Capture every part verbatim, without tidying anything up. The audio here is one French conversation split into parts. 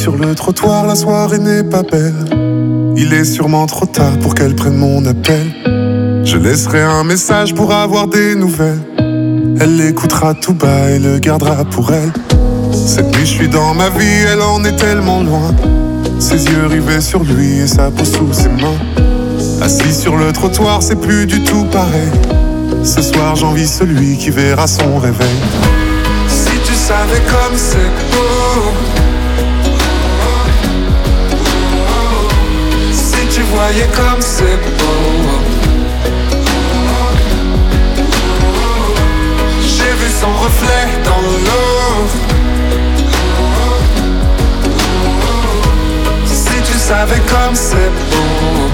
sur le trottoir, la soirée n'est pas belle. Il est sûrement trop tard pour qu'elle prenne mon appel. Je laisserai un message pour avoir des nouvelles. Elle l'écoutera tout bas et le gardera pour elle. Cette nuit je suis dans ma vie, elle en est tellement loin. Ses yeux rivés sur lui et sa peau sous ses mains. Assis sur le trottoir, c'est plus du tout pareil. Ce soir j'envie celui qui verra son réveil. Si tu savais comme c'est beau, si tu voyais comme c'est beau. J'ai vu son reflet dans l'eau. Si tu savais comme c'est beau.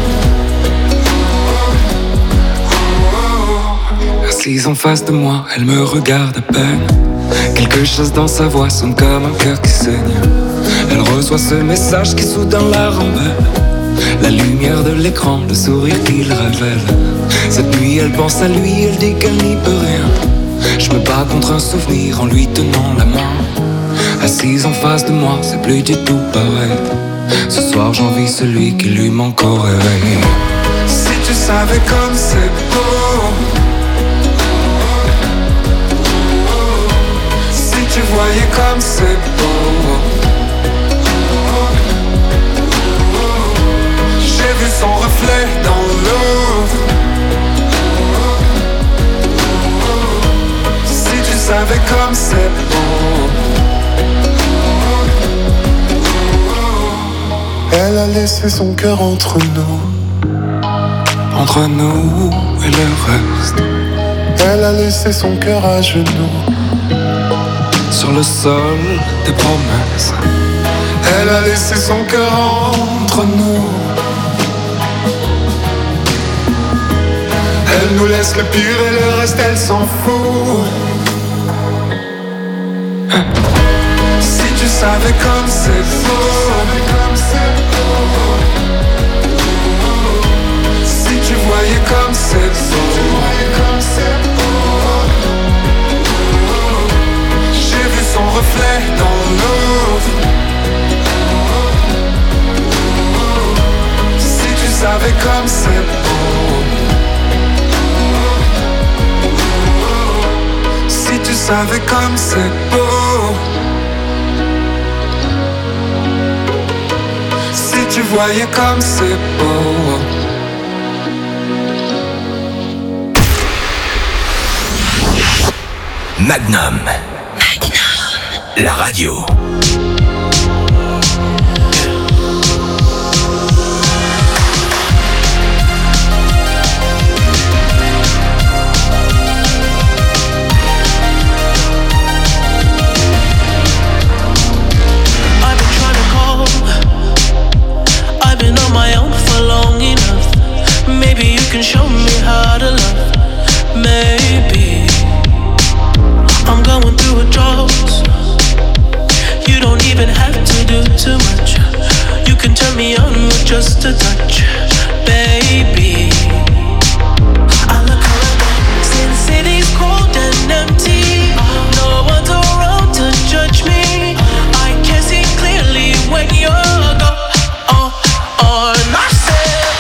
Assise en face de moi, elle me regarde à peine. Quelque chose dans sa voix sonne comme un cœur qui saigne. Elle reçoit ce message qui soudain la rembelle. La lumière de l'écran, le sourire qu'il révèle. Cette nuit elle pense à lui, elle dit qu'elle n'y peut rien. Je me bats contre un souvenir en lui tenant la main. Assise en face de moi, c'est plus du tout pareil. Ce soir j'envie celui qui lui manque au réveil. Si tu savais comme c'est beau. Si tu voyais comme c'est beau. J'ai vu son reflet dans l'eau. Si tu savais comme c'est beau. Elle a laissé son cœur entre nous. Entre nous et le reste. Elle a laissé son cœur à genoux. Sur le sol des promesses. Elle a laissé son cœur entre nous. Elle nous laisse le pire et le reste elle s'en fout. Si tu savais comme c'est beau. Si tu voyais comme c'est beau. J'ai vu son reflet dans l'eau. Si tu savais comme c'est beau. Si tu savais comme c'est beau. Si tu voyais comme c'est beau. Magnum. Magnum. La radio. Maybe you can show me how to love. Maybe I'm going through a drought. You don't even have to do too much. You can turn me on with just a touch, baby. I look around, see the city's cold and empty. No one's around to judge me. I can see clearly when you're gone. Oh, oh, and I said.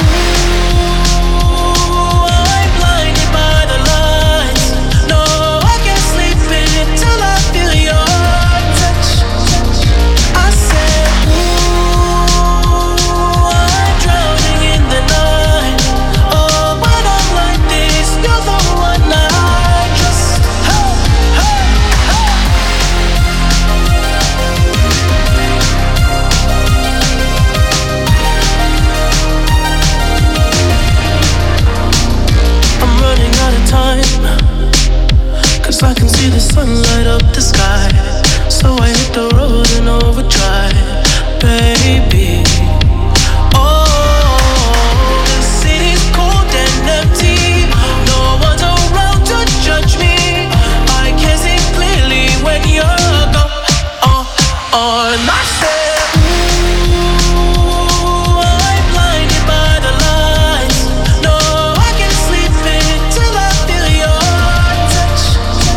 I can see the sun light up the sky, so I hit the road in overdrive, baby. Oh, the city's cold and empty. No one's around to judge me. I can see clearly when you're gone. Oh, oh, and I said.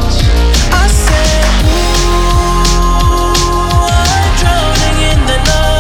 No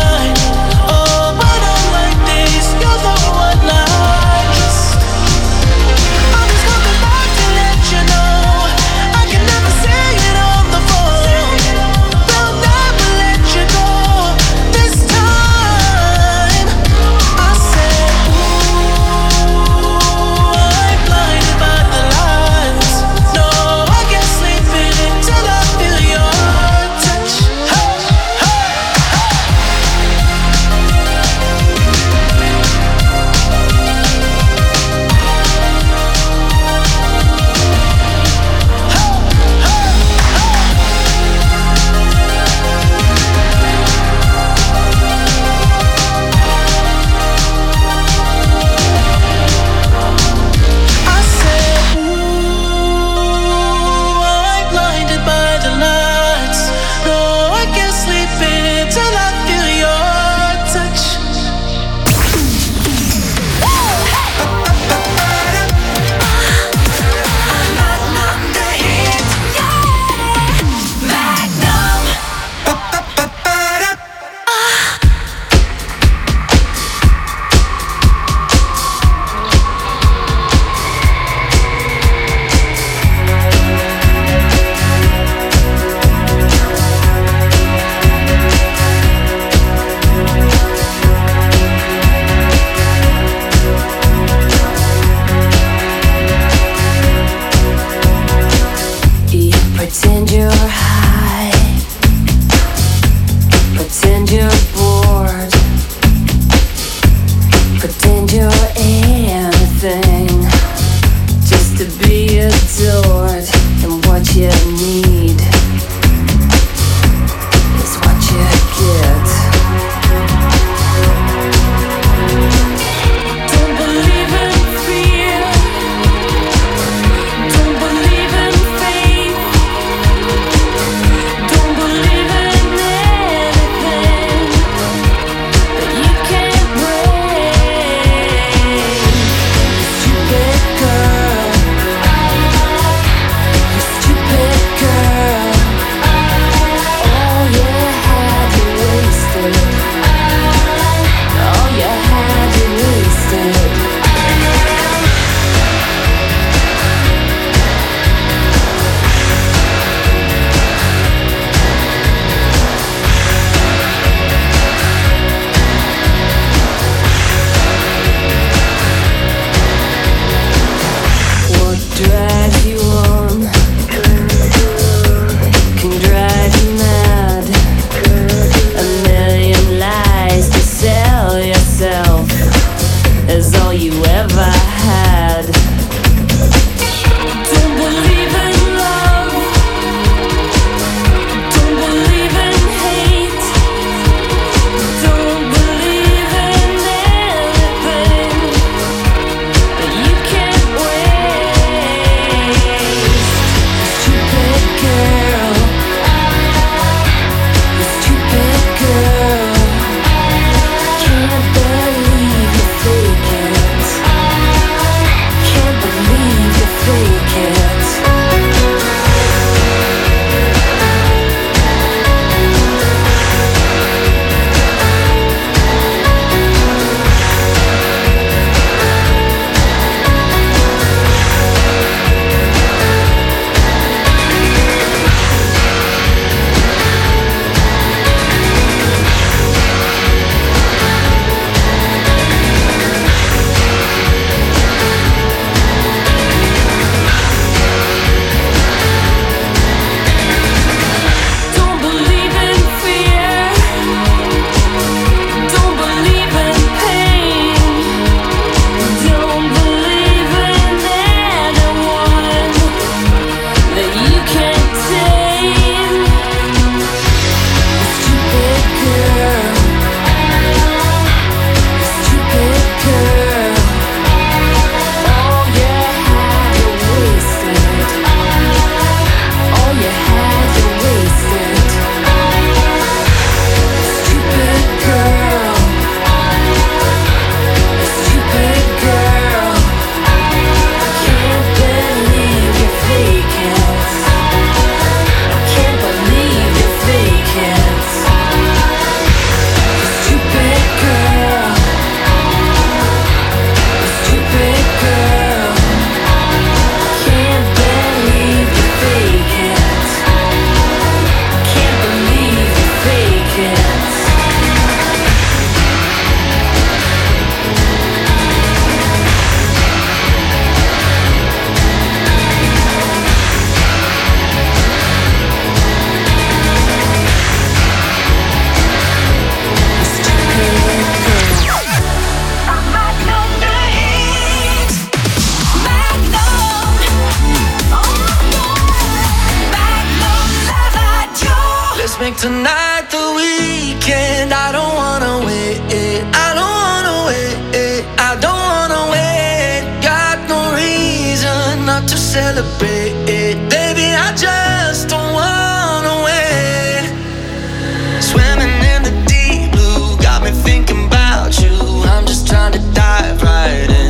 tonight the weekend. I don't wanna wait, I don't wanna wait, I don't wanna wait. Got no reason not to celebrate, baby, I just don't wanna wait. Swimming in the deep blue, got me thinking about you. I'm just trying to dive right in.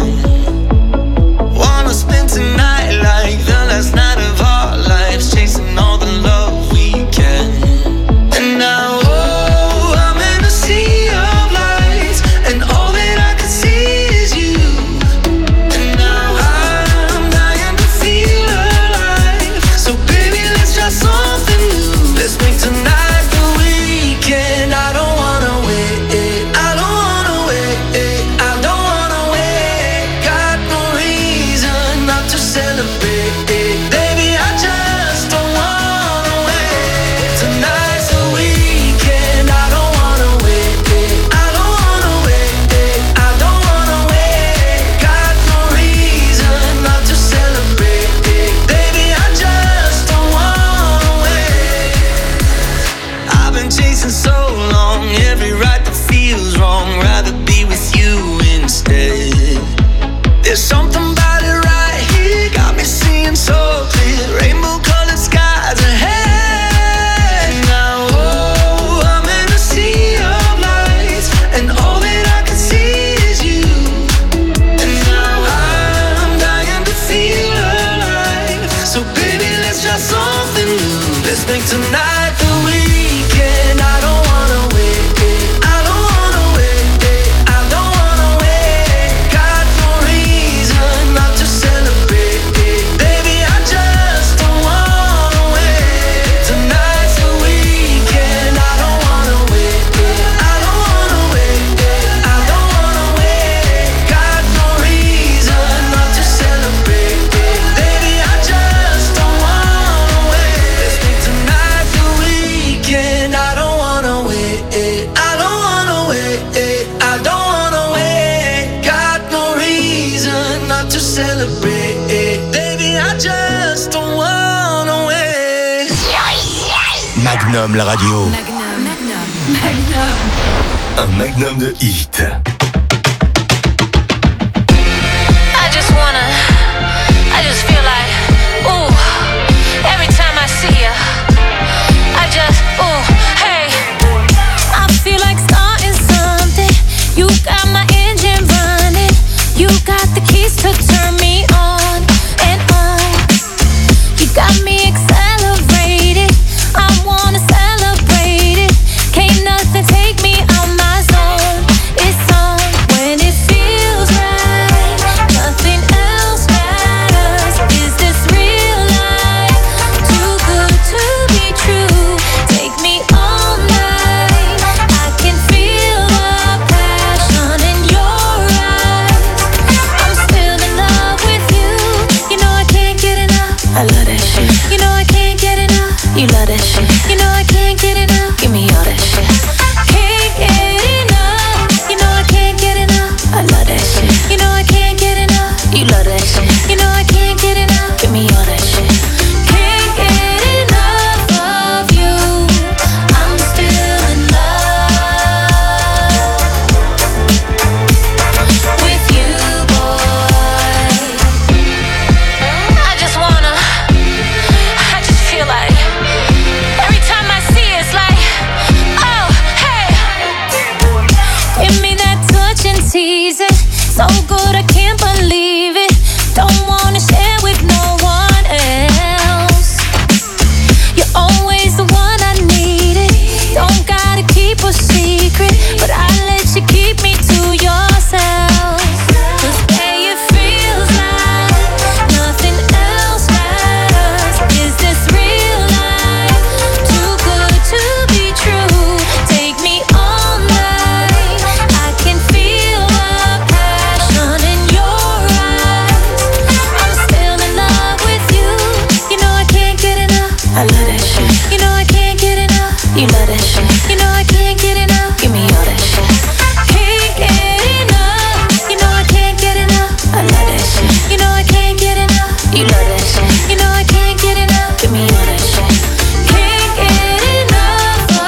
Wanna spend tonight like the last night of our lives, chasing all the love we can. And now, oh, I'm in a sea of lights, and all that I can see is you. And now I'm dying to feel alive. So baby, let's try something new. Let's make tonight the weekend. I don't wanna wait, I don't wanna wait, I don't wanna wait. Got no reason not to celebrate, baby, I just don't wanna wait. Tonight's the weekend. I don't wanna wait, I don't wanna wait, I don't wanna wait. Got no reason not to celebrate, baby, I just don't wanna wait. I've been chasing so long, every right that feels wrong. Rather be with you instead. There's something about it right here, got me seeing so clear. Rainbow colored skies ahead. Now, oh, I'm in a sea of lights, and all that I can see is you. And now I'm dying to feel alive. So baby, let's try something new. Let's make tonight the weekend. I don't wanna wait, I don't wanna wait, I don't wanna wait. Got no reason not to celebrate, baby, I just don't wanna wait. Tonight's the weekend. I don't wanna wait, I don't wanna wait, I don't wanna wait. Got no reason not to celebrate, baby, I just don't wanna wait. Let's make tonight the weekend. I don't wanna wait, I don't wanna wait, I don't wanna wait. Got no reason not to celebrate, baby, I just don't wanna wait. Magnum, la radio. Magnum, Magnum, Magnum. Un magnum de hit. I just wanna, I just feel like, ooh, every time I see you, I just, ooh, hey. I feel like starting something. You got my engine running. You got the keys to turn me on and on. You got me accelerated. I wanna celebrate it. Can't nothing take me out my zone. It's on when it feels right. Nothing else matters. Is this real life? Too good to be true. Take me all night. I can feel the passion in your eyes. I'm still in love with you. You know I can't get enough. I love that shit. You know I can't get enough. You love that shit. You know I can't get enough. Give me all that shit. Can't get enough. You know I can't get enough. I love that shit. You know I can't get enough. You love that shit. You know I can't get enough. Give me all that shit. Can't get enough of you. I'm still in love with you, boy. I just wanna, I just feel like every time I see it, it's like, oh, hey. Give me that touch and tease it. So good I can't believe it. Don't wanna share with no one else. You're always the one I needed. Don't gotta keep a secret, but I let you keep me to yourself. 'Cause babe, it feels like nothing else matters. Is this real life? Too good to be true. Take me all night. I can feel the passion in your eyes. I'm still in love with you. You know I can't get enough. I love that shit. You know I can't get enough. You love that shit. You know I can't get enough. Give me all that shit. Can't get enough. You know I can't get enough. I love that shit. You know I can't get enough. You love that shit. You know I can't get enough. Give me all that shit. Can't get enough of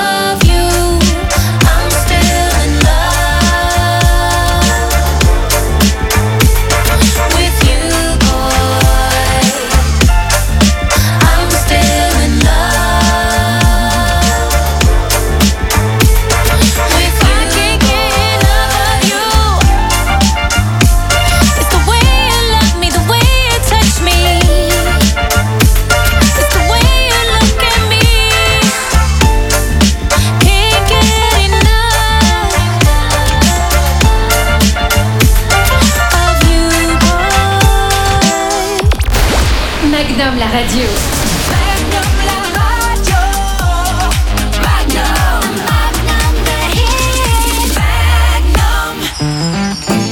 Radio. Magnum la radio. Magnum, Magnum the hit. Magnum.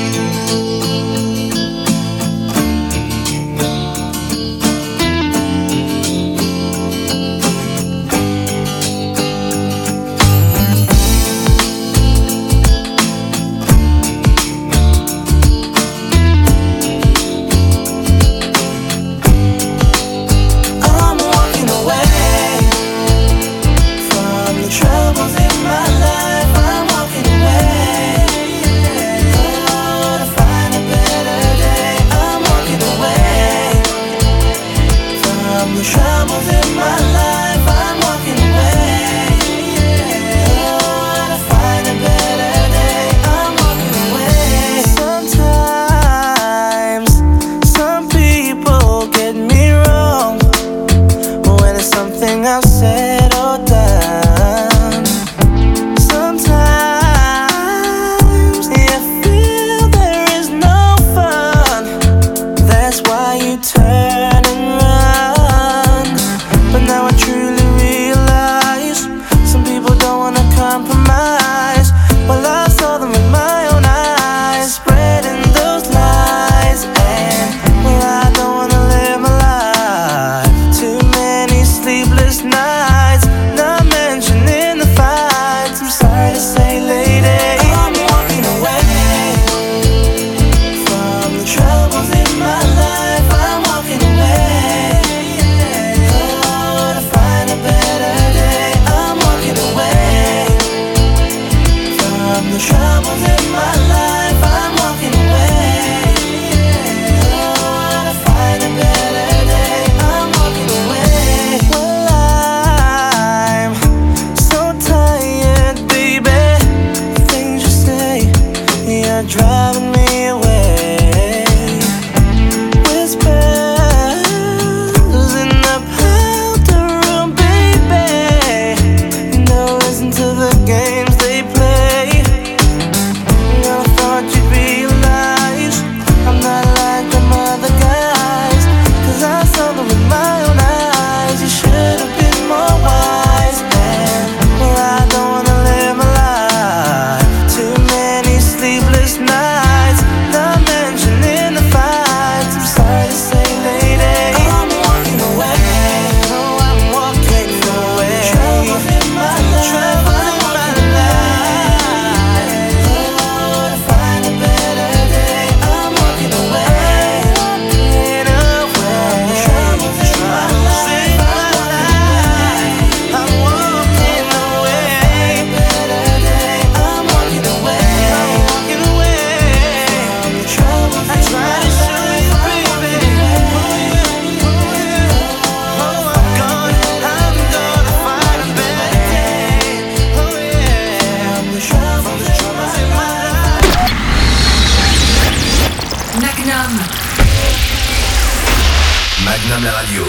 Magnum la radio.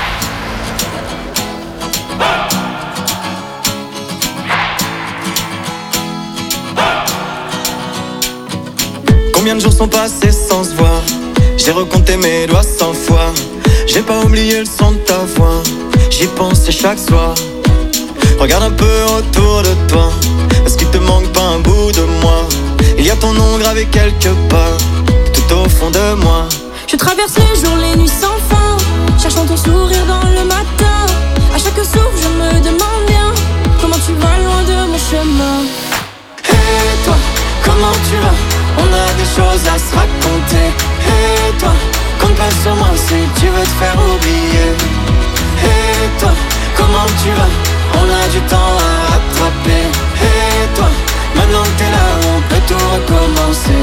Combien de jours sont passés sans se voir? J'ai recompté mes doigts cent fois. J'ai pas oublié le son de ta voix. J'y pensais chaque soir. Regarde un peu autour de toi. Est-ce qu'il te manque pas un bout de moi? Il y a ton nom gravé quelque part, tout au fond de moi. Je traverse les jours, les nuits sans fin, cherchant ton sourire dans le matin. À chaque souffle, je me demande bien comment tu vas loin de mon chemin. Et toi, comment tu vas? On a des choses à se raconter. Et toi, compte pas sur moi si tu veux te faire oublier. Et toi, comment tu vas? On a du temps à rattraper. Et toi, maintenant que t'es là, on peut tout recommencer.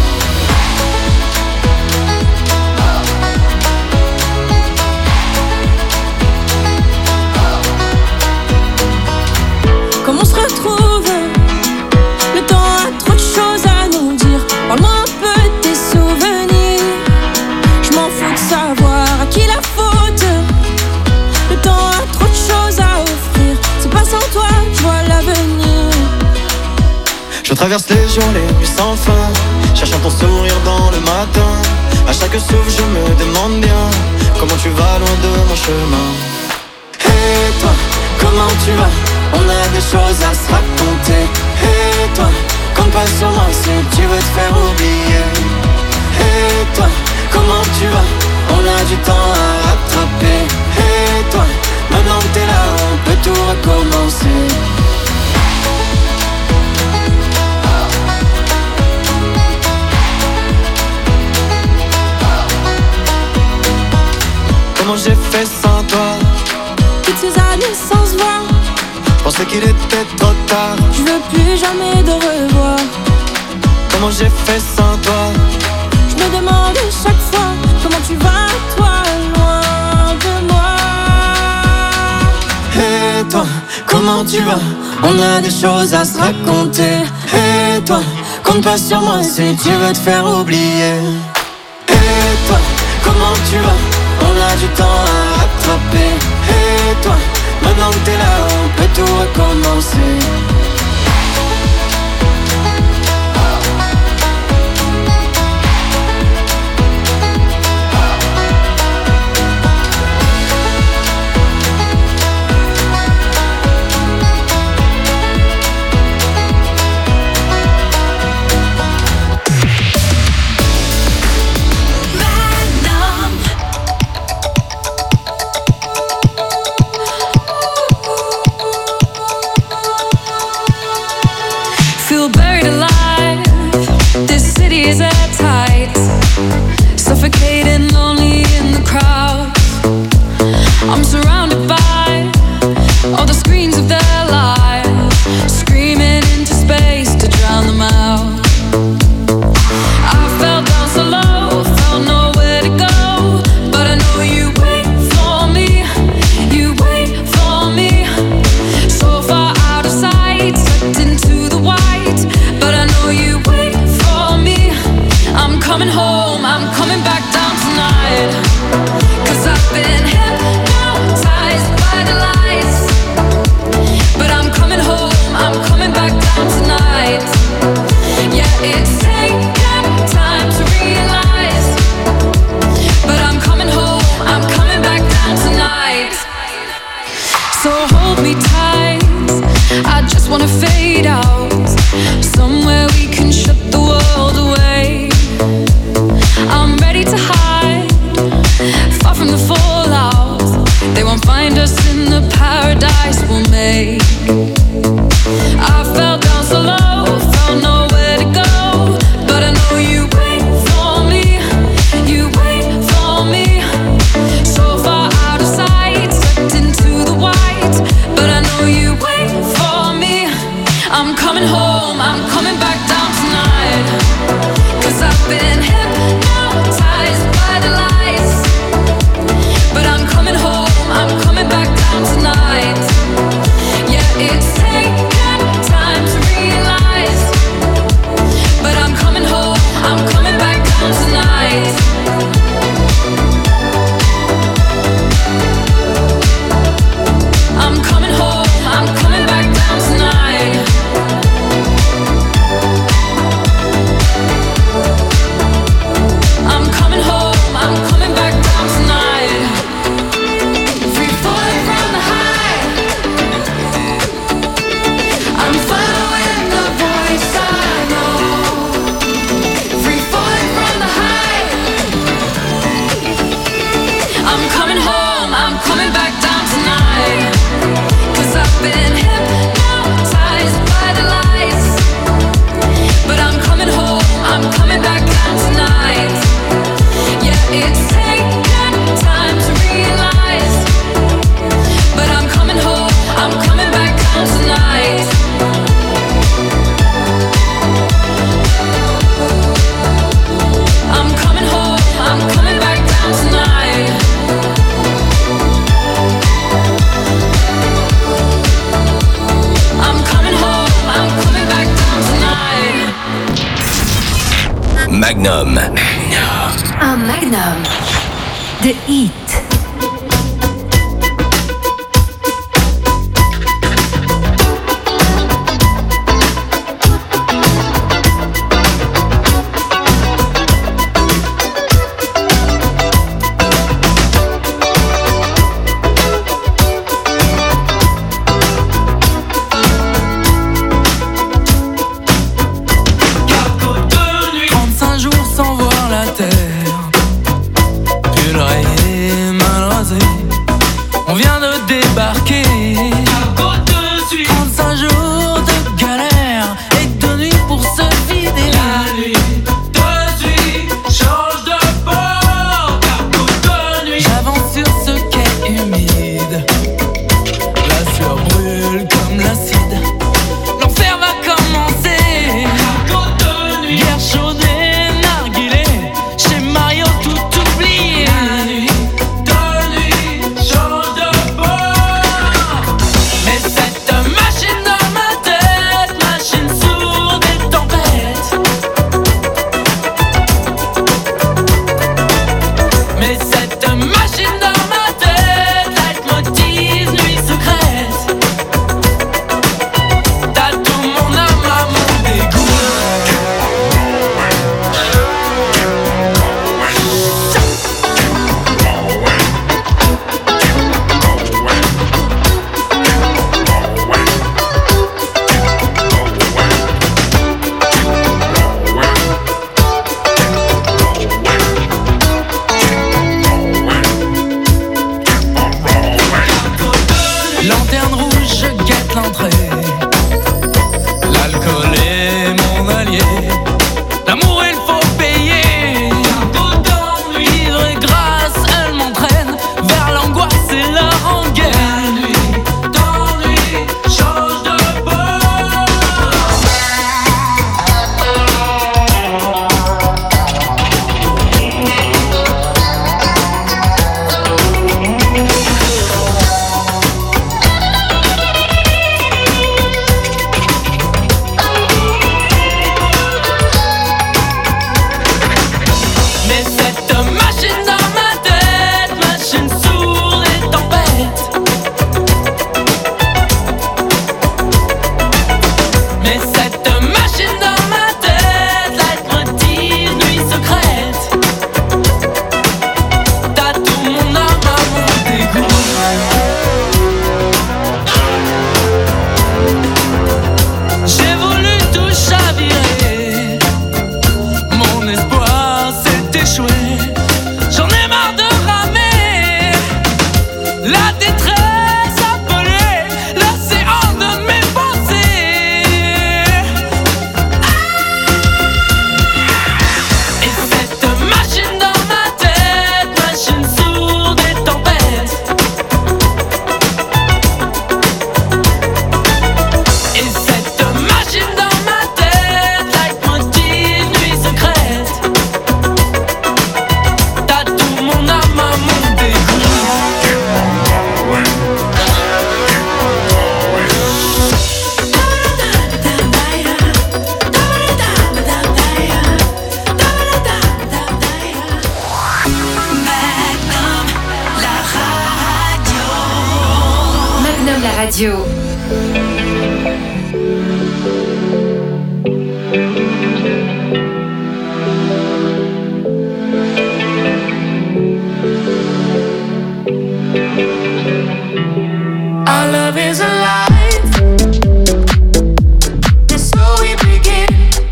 Comme on se retrouve, le temps a trop de choses à nous dire. Parle-moi un peu de tes souvenirs. Je m'en fous de savoir à qui la faute. Le temps a trop de choses à offrir. C'est pas sans toi, je vois l'avenir. Je traverse les jours, les nuits sans fin, cherchant ton sourire dans le matin. À chaque souffle je me demande bien comment tu vas loin de mon chemin. Et toi, comment tu vas? On a des choses à se raconter. Et toi, compte pas sur moi si tu veux te faire oublier. Et toi, comment tu vas? On a du temps à rattraper. Et toi, maintenant que t'es là, on peut tout recommencer. Comment j'ai fait sans toi? Toutes ces années sans se voir, je pensais qu'il était trop tard. je veux plus jamais de revoir. Comment j'ai fait sans toi? Je me demande chaque fois comment tu vas, toi, loin de moi. Et toi, comment tu vas? On a des choses à se raconter. Et toi, compte pas sur moi si tu veux te faire oublier. Et toi, comment tu vas? On a du temps à rattraper. Et toi, maintenant que t'es là, on peut tout recommencer. Suffocating, lonely in the crowd. I'm surrounded by all the screens of their lives, screaming into space to drown them out. I fell down so low, felt nowhere to go, but I know you wait for me, you wait for me. So far out of sight, sucked into the white, but I know you wait for me. I'm coming home, I'm coming back down tonight. Cause I've been hypnotized by the lights. But I'm coming home, I'm coming back down tonight. Yeah, it's taken time to realize. But I'm coming home, I'm coming back down tonight. So hold me tight, I just wanna fade out. Somewhere we can shut the world away. I'm ready to hide, far from the fallout. They won't find us in the paradise we'll make. I fell down so low, found nowhere to go, but I know you wait for me, you wait for me. So far out of sight, sucked into the white, but I know you wait for me. I'm coming home, I'm coming back down tonight. Cause I've been hypnotized by the lights. But I'm coming home, I'm coming back down tonight. Yeah, it's taken time to realize. But I'm coming home, I'm coming back down tonight. I'm coming home, I'm coming back down tonight. I'm coming home, I'm coming back down tonight. Free falling from the high, I'm following the voice I know. Free falling from the high, I'm coming home, I'm coming back down tonight. Cause I've been hypnotized by the lights. But I'm coming home, I'm coming back down tonight. Yeah, it's taken time to realize. But I'm coming home, I'm coming back down tonight. I'm coming home, I'm coming back down tonight. I'm coming home, I'm coming back down tonight. Magnum. Un magnum de hit. Radio. Our love is alive, and so we begin.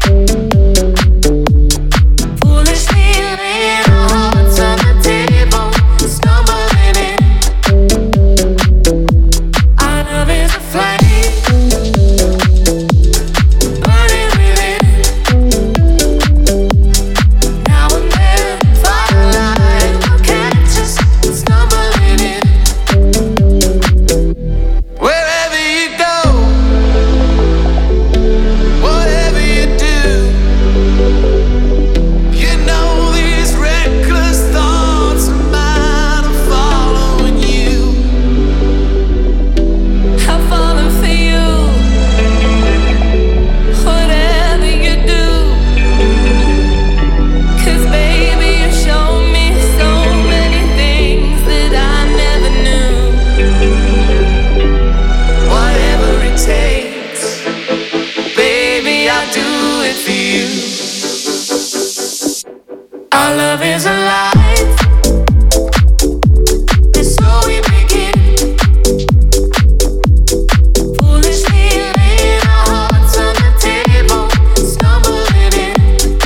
Foolishly laying our hearts on the table, stumbling in. Our love is a flame, burning within. Now and then, firelight will catch us stumbling in. Wherever you go, whatever you do, you know these reckless thoughts of mine are following you. I'm falling for you. Whatever you do, 'cause baby you show me so many things that I never knew. Whatever it takes, baby, I'll do it for you. Our love is alive, and so we begin. Foolishly laying our hearts on the table, stumbling in.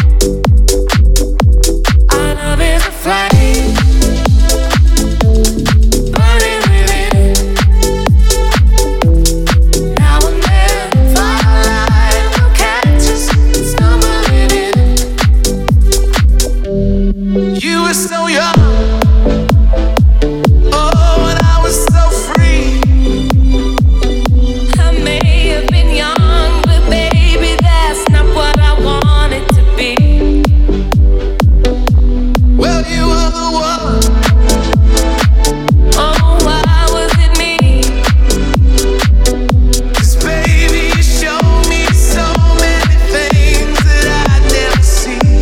Our love is a flame, burning within. Now and then, firelight will catch us stumbling in. You were so young, oh, and I was so free. I may have been young, but baby, that's not what I wanted to be. Well, you were the one. Oh, why was it me? 'Cause baby, you showed me so many things that I'd never see.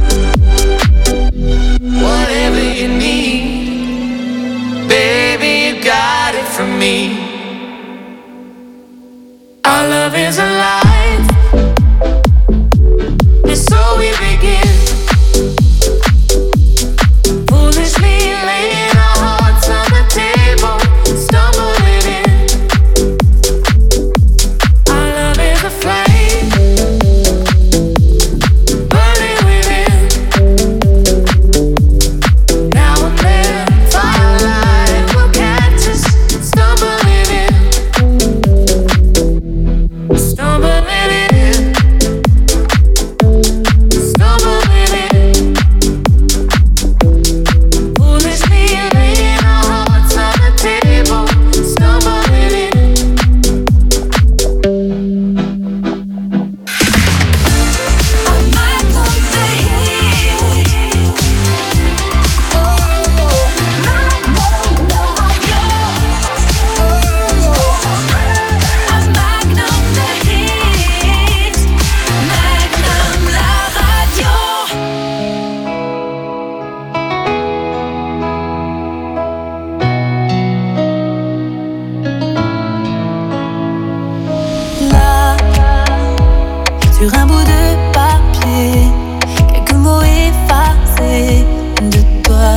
Whatever you need, baby, you got it from me. Our love is alive, and so we begin. Foolishly laying our hearts on the table, stumbling in. Our love is a flame, burning within. Now and then, firelight will catch us stumbling in. Stumbling in. Stumbling in. Foolishly laying our hearts on the table, stumbling in. Là, sur un bout de papier, quelques mots effacés de toi.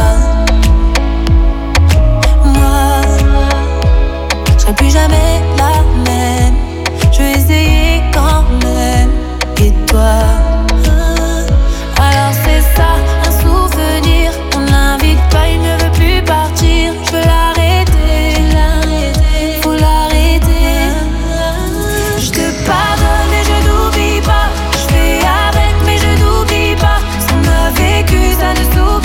Moi, je serai plus jamais la même. Je vais essayer quand même. Et toi, alors c'est ça, un souvenir. On l'invite pas, il ne veut plus partir. Je veux l'arrêter, faut l'arrêter. Je te pardonne mais je n'oublie pas. Je fais avec mais je n'oublie pas. Ce qu'on a vécu ça ne s'oublie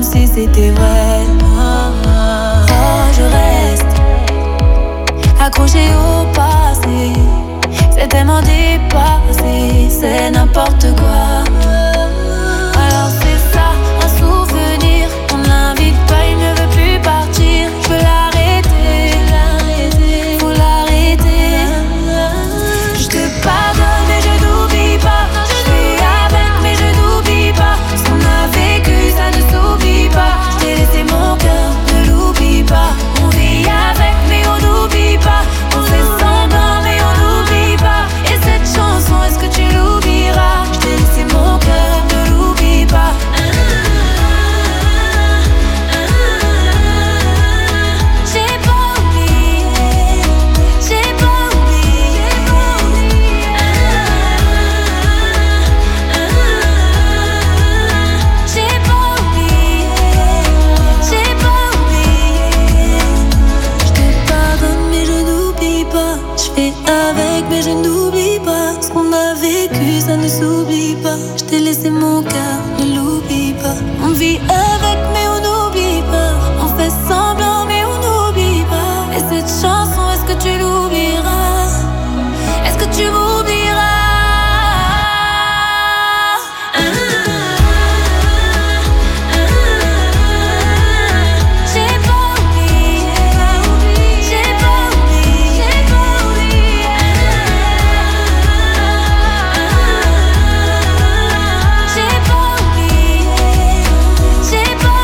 si c'était vrai. Oh, je reste accroché au passé. C'est tellement dépassé, c'est n'importe quoi. Alors c'est ça, un souvenir. On l'invite pas, il ne veut plus partir. Je peux l'arrêter, faut l'arrêter. Je te pardonne mais je n'oublie pas. Je suis avec mais je n'oublie pas. Ce qu'on a vécu ça ne s'oublie pas. Je t'ai laissé mon cœur, ne l'oublie pas. On vit avec mais on n'oublie pas. On fait semblant mais on n'oublie pas. Et cette chanson, est-ce que tu l'oublieras? Je t'ai laissé mon cœur, ne l'oublie pas. J'ai pas oublié, j'ai pas oublié. J'ai pas oublié, j'ai pas oublié. Je te pardonne mais je n'oublie pas. Je fais avec mais je n'oublie pas. Ce qu'on a vécu ça ne s'oublie pas. Je t'ai laissé mon cœur, ne l'oublie pas. On vit avec mais on n'oublie pas. On fait semblant mais on n'oublie pas. Et cette chanson, est-ce que tu l'oublieras? Est-ce que tu m'oublieras? J'ai pas oublié, j'ai pas oublié, j'ai pas oublié. J'ai pas oublié, j'ai pas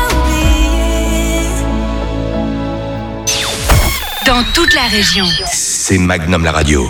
oublié. Dans toute la région. C'est Magnum la radio.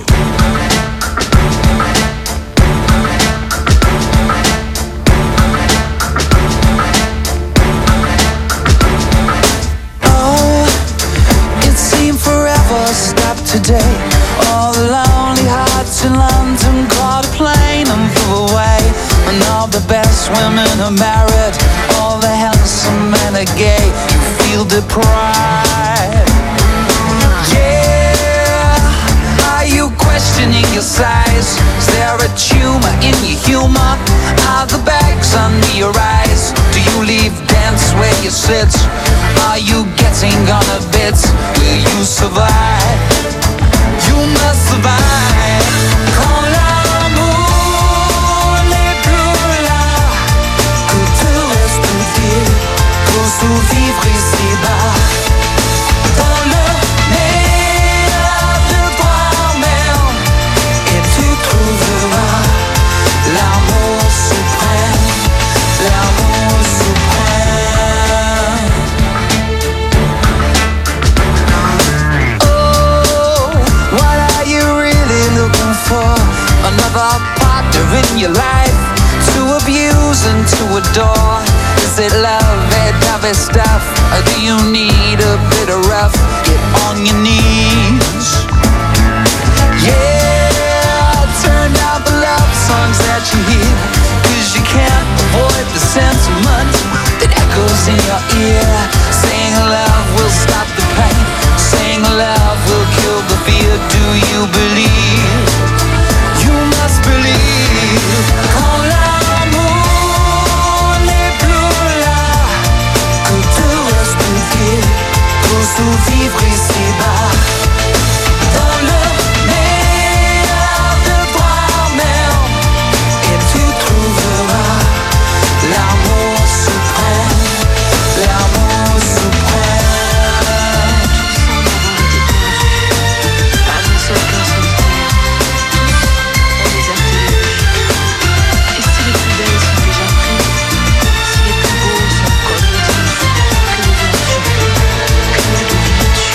It seemed forever stopped today. All the lonely hearts in London caught a plane and flew away. And all the best women are married, all the handsome men are gay. You feel deprived. Yeah, are you questioning your size? Is there a tumor in your humor? Are the bags under your eyes? Do you leave dance where you sit? Are you getting on a bit? Will you survive? You must survive. Quand l'amour n'est plus là, que tout reste vide pour survivre ici-bas. Dans le meilleur de toi-même, et tu trouveras l'amour suprême, l'amour suprême. Oh, what are you really looking for? Another partner in your life to abuse and to adore? Is it love, that type of stuff? Or do you need a bit of rough? Get on your knees. Yeah, turn down the love songs that you hear, cause you can't avoid the sentiment that echoes in your ear. Saying love will stop the pain, saying love will kill the fear. Do you believe? You must believe. Quand l'amour n'est plus là, que tout reste vide pour survivre ici-bas. Dans le meilleur de toi-même, et tu trouveras l'amour suprême, l'amour suprême. Pas un seul cœur sur terre, on déserté les rues. Et si les plus belles sont déjà prises, si les plus beaux sont comme les disent, que deviens-tu? Que deviens-tu?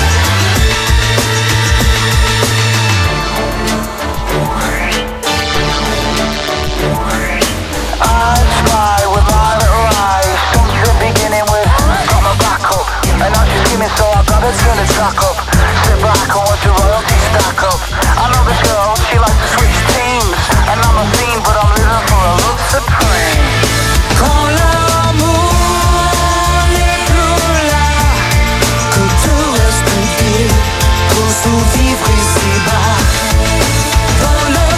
I try with violet eyes, since the beginning with got my back up, and I'm just screaming so I gotta turn the track up. Sit back and watch the royalty stack up. I know this girl, she likes to switch teams, and I'm a fiend but I'm living for a love supreme. Quand l'amour n'est plus là, que tout reste vide pour survivre ici-bas. Dans le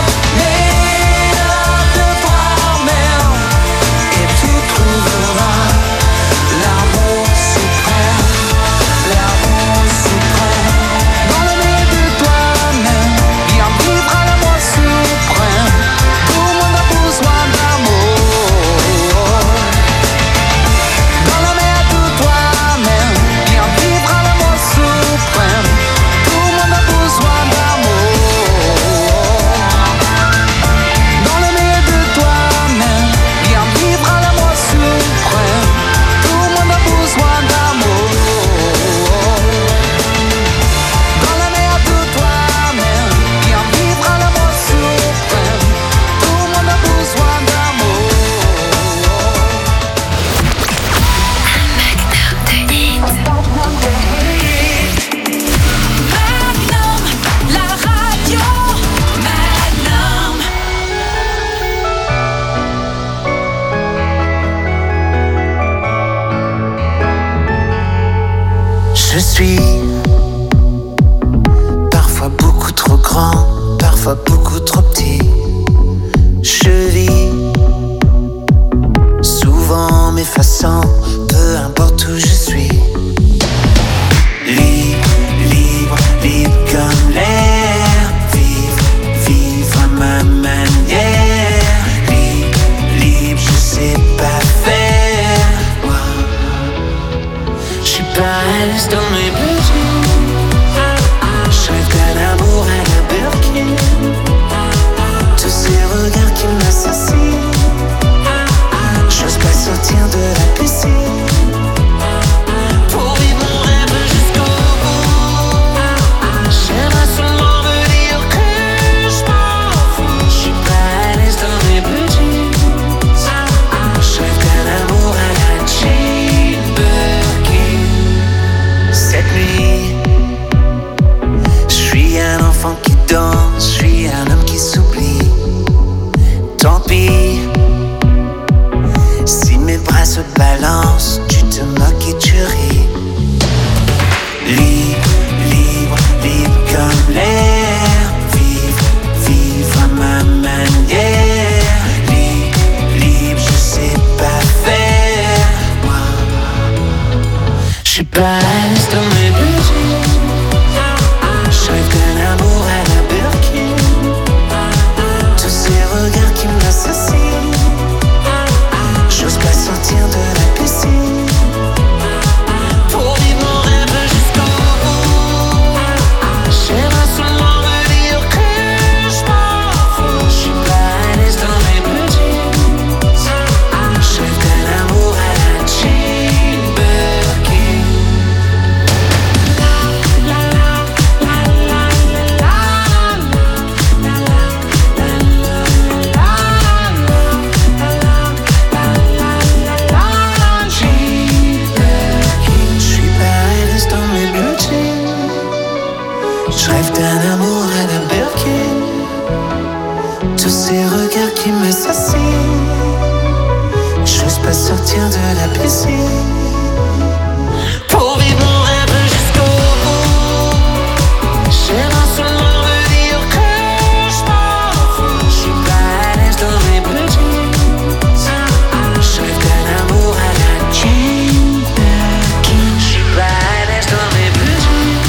meilleur de toi-même, et tu trouveras suis parfois beaucoup trop grand, parfois beaucoup trop petit. Je vis souvent m'effaçant, peu importe où je suis. Libre, libre, libre comme l'air. Vivre, vivre à ma manière. Libre, libre, je sais pas faire. Wow. Je suis pas à l'aise dans mes petits. Je rêve d'un amour à la Birkin. Tous ces regards qui m'assassinent. J'ose pas sortir de la piscine. Pour vivre mon rêve jusqu'au bout. J'aimerais seulement me dire que je m'en fous. Je suis pas à l'aise dans mes petits. Je rêve d'un amour à la Jane Birkin. Cette nuit, je suis un enfant qui danse, je suis un homme qui s'oublie. Tant pis, si mes bras se balancent, tu te moques et tu ris. Libre, libre, libre comme l'air. Vivre, vivre à ma manière. Libre, libre, je sais pas faire. Moi, je suis pas à l'aise dans mes petits. Je rêve d'un amour à la Birkin. Tous ces regards qui m'assassinent. J'ose pas sortir de la piscine. Pour vivre mon rêve jusqu'au bout. J'aimerais seulement me dire que je m'en fous. Je suis pas à l'aise dans mes petits. Je rêve d'un amour à la Jane Birkin. Je rêve d'un amour à la Birkin. Tous ces regards qui m'assassinent. J'ose pas sortir de la piscine. Pour vivre mon rêve jusqu'au bout. J'aimerais seulement me dire que je m'en fous. Je suis pas à l'aise dans mes petits. Je rêve d'un amour à la Jane Birkin. Je suis pas à l'aise dans mes petits.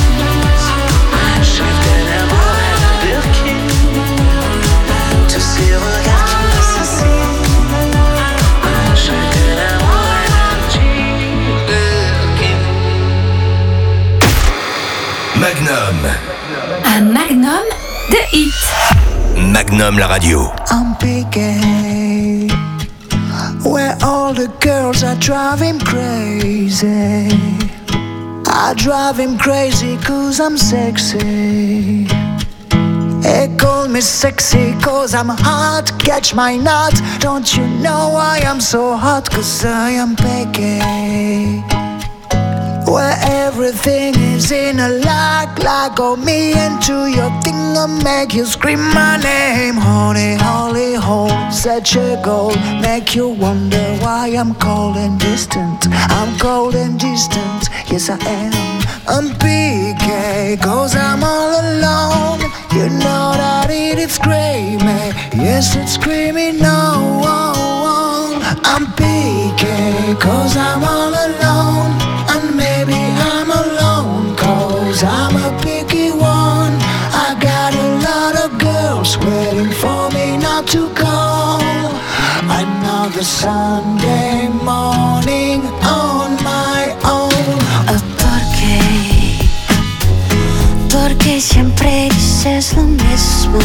Je rêve d'un amour à la Birkin. Tous ces regards qui m'assassinent. Je rêve d'un amour à la Jane Birkin. Magnum. Un magnum de hit. Magnum la radio. I'm picking where all the girls are driving crazy. I drive him crazy cause I'm sexy. They call me sexy cause I'm hot. Catch my nut. Don't you know I am so hot? Cause I am picky. Where everything is in a lock. Like go me into your thing and make you scream my name. Honey, holy hole, such a goal. Make you wonder why I'm cold and distant. I'm cold and distant, yes I am. I'm P K cause I'm all alone. You know that it is screaming. Yes it's screaming no. I'm P K cause I'm all alone. And maybe I'm alone cause I'm a picky one. I got a lot of girls waiting for me not to call. Another Sunday morning on my own. Oh, ¿por qué? Porque siempre dices lo mismo.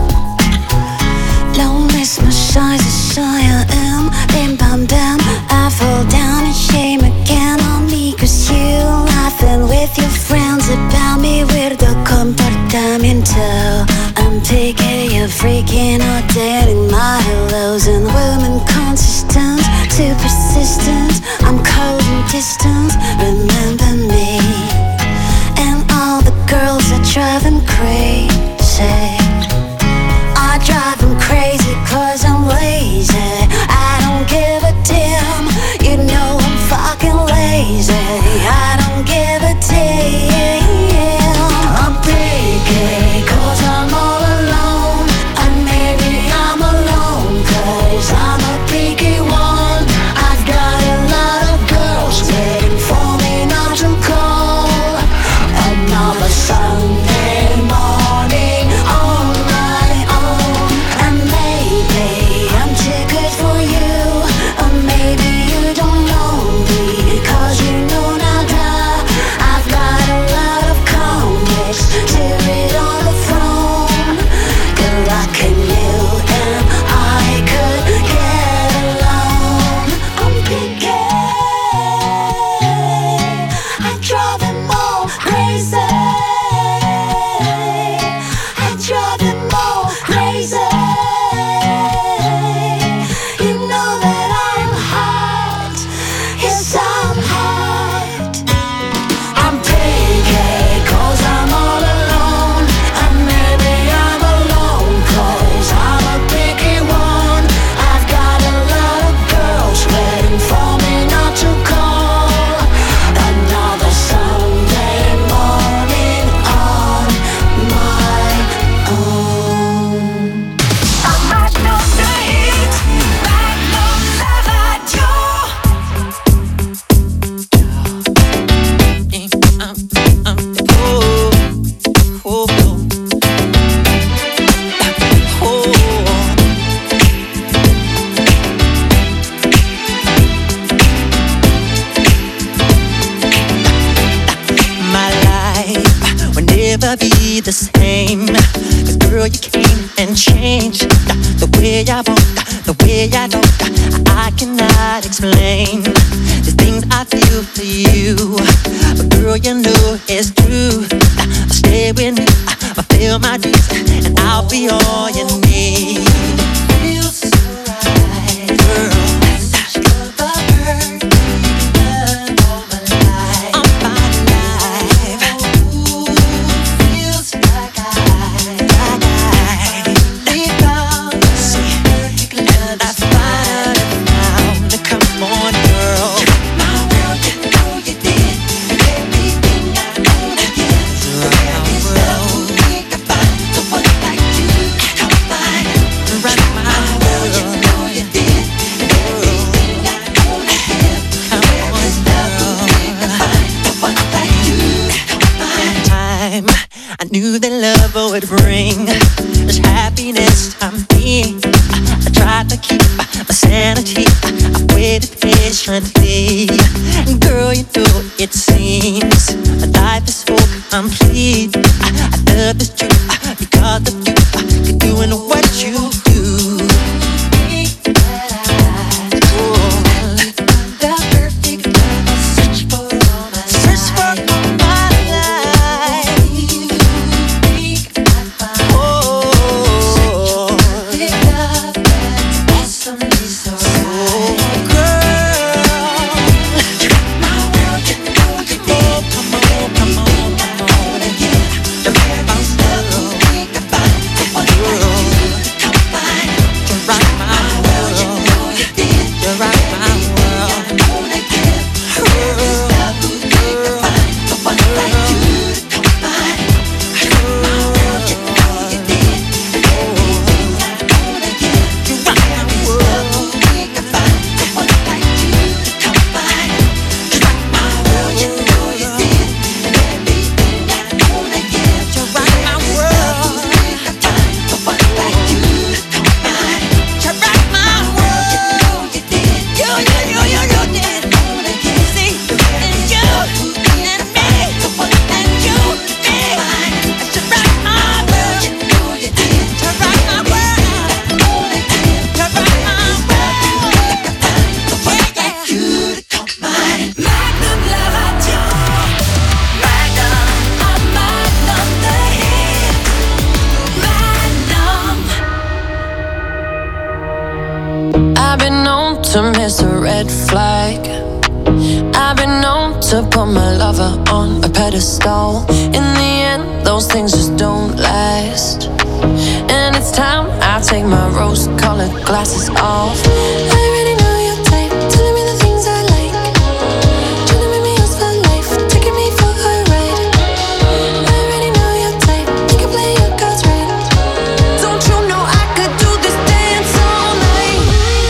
Lo mismo soy, soy I am. Bim bam bam, I fall down and shame again on me. Cause you laughing with your friends about me. Weirdo comportamiento. I'm taking you freaking out, dating my hellos. And women consistent, too persistent. I'm cold and distant, remember me. And all the girls are driving crazy. I drive them crazy cause I'm lazy. I don't give a damn, you know I'm fucking lazy. I don't give a damn. be the same. Cause girl, you came and changed the way I walk, the way I talk. I cannot explain the things I feel for you. But girl, you know it's true. I'll stay with you, I'll feel my dreams, and I'll be all you need. Feels so right, girl. Knew that love would bring this happiness I'm being. I tried to keep my sanity. I waited patiently. Girl, you know it seems my life is so complete. I, I love this truth because of you. You're doing what you do. To put my lover on a pedestal. In the end, those things just don't last. And it's time I take my rose-colored glasses off. I already know your type, telling me the things I like, trying to make me yours for life, taking me for a ride. I already know your type, you can play your cards right. Don't you know I could do this dance all night?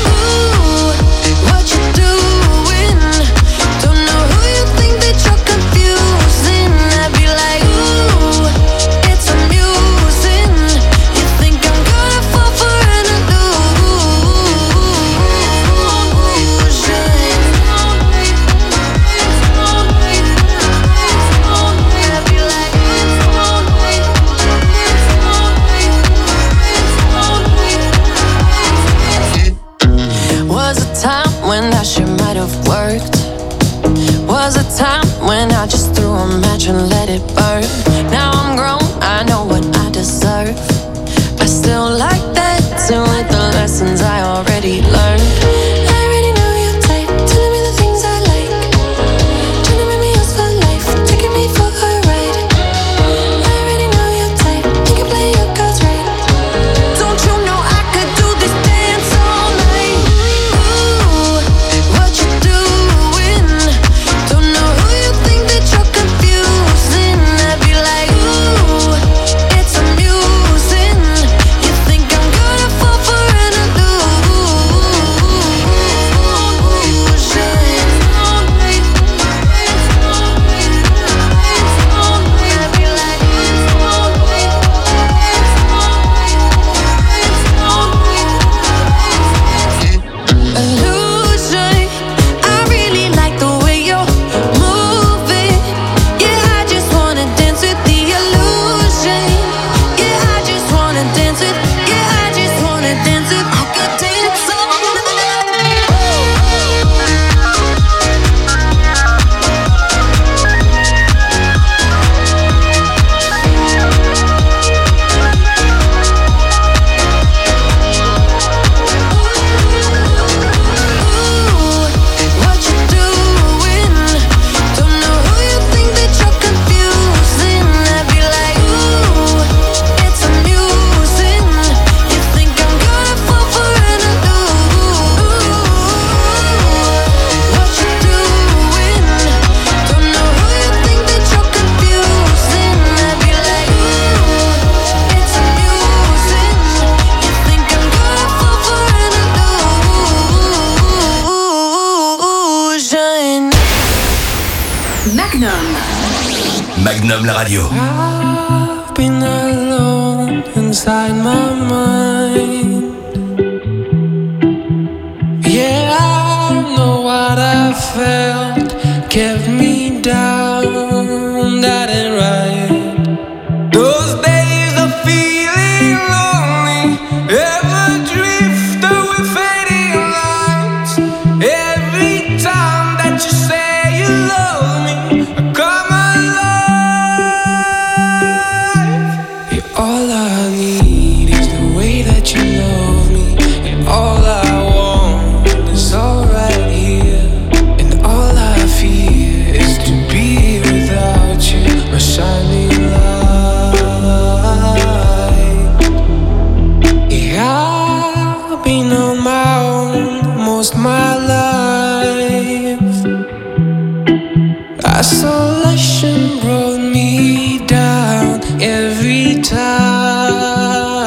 Ooh, what you doing? Don't know who you think that you're confusing. I'd be like, ooh, it's amusing. You think I'm gonna fall for an illusion? I'd be like, was a time when that shit might have worked. Was a time when I just threw a match and let it burn. Now I'm grown, I know what I deserve. I still like that too, with the lessons I already learned. I already know your type, telling me the things I like, trying to make me yours for life, taking me for a ride. I already know your type, you can play your cards right. Don't you know I could do this dance all night? Ooh, what you doing? Don't know who you think that you're confusing. I'd be like, ooh, it's amusing. You think I'm gonna fall for an illusion? Magnum. Magnum la radio. I've been alone inside my mind. Yeah, I know what I felt kept me down. That ain't right. Those days of feeling lonely, ever drift away fading lights. Every time that you say you love me, I come alive. Yeah, all I need is the way that you love me, and all I want is all right here, and all I fear is to be without you, my shining light. Yeah, I've been on my own most my life. Isolation brought me down every time.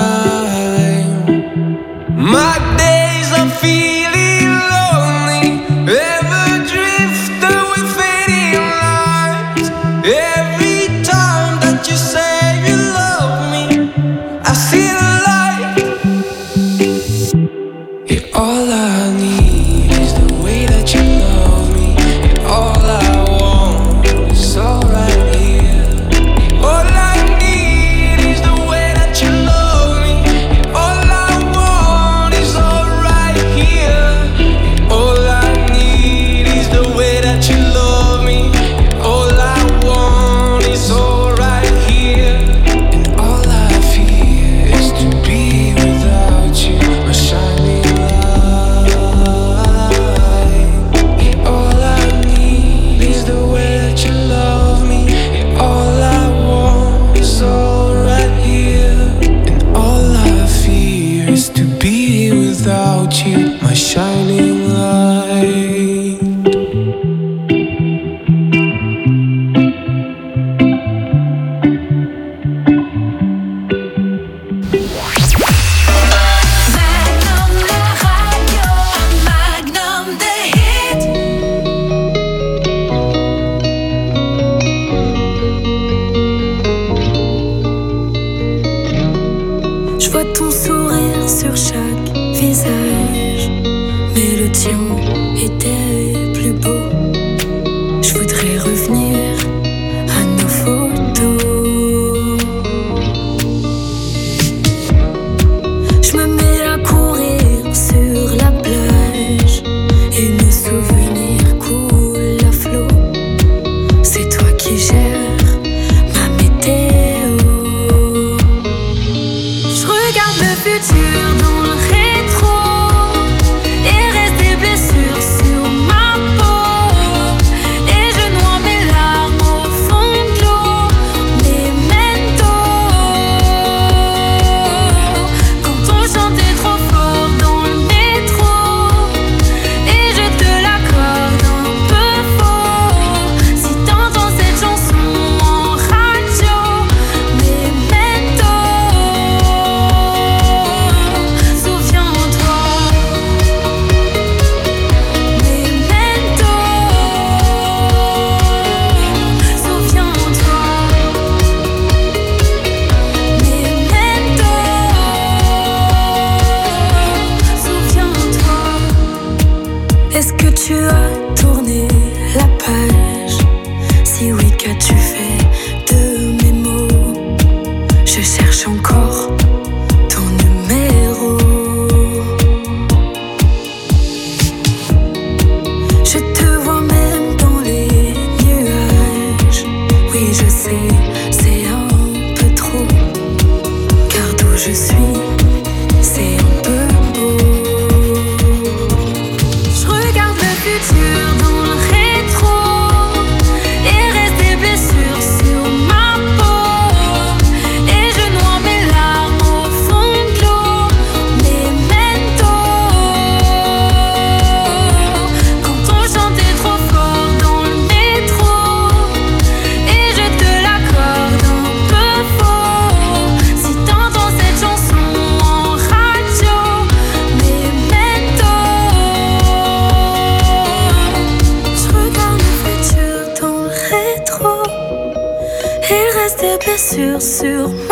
My days of feeling lonely, ever drift away fading lights. Every time that you say you love me, I see the light. Yeah, all I need is the way that you love me, and all I want is all right here. All I need is the way that you love me, and all I want is all right here. All I need is the way that you love me, and all I want is all right here. And all I fear is to be without you, my shining light. Yeah, all I need is the way that you love me, and all I want is all right here. And all I fear is to be without you, my shining light. Magnum la radio, Magnum the hit. Je vois ton sourire sur chaque visage, mais le tien était plus beau. Je voudrais revenir à nos photos. Je me mets à courir sur la plage et nos souvenirs coulent à flot. C'est toi qui gères ma météo. Je regarde le futur dans le rétro et reste des blessures sur ma peau. Et je noie mes larmes au fond de l'eau. Memento. Quand on chantait trop fort dans le métro, et je te l'accorde un peu faux. Si t'entends cette chanson en radio, Memento. Souviens-toi, Memento. Souviens-toi, Memento. Souviens-toi. Est-ce que tu as tourné la page? Si oui, qu'as-tu fait de mes mots? Je cherche encore ton numéro. Je te vois même dans les nuages. Oui, je sais, c'est un peu trop. Car d'où je suis, c'est un peu beau. Je regarde le futur dans le rétro et reste des blessures sur ma peau. Et je noie mes larmes au fond de l'eau. Memento. Quand on chantait trop fort dans le métro, et je te l'accorde un peu faux. Si t'entends cette chanson en radio, Memento. sûr, sûrement.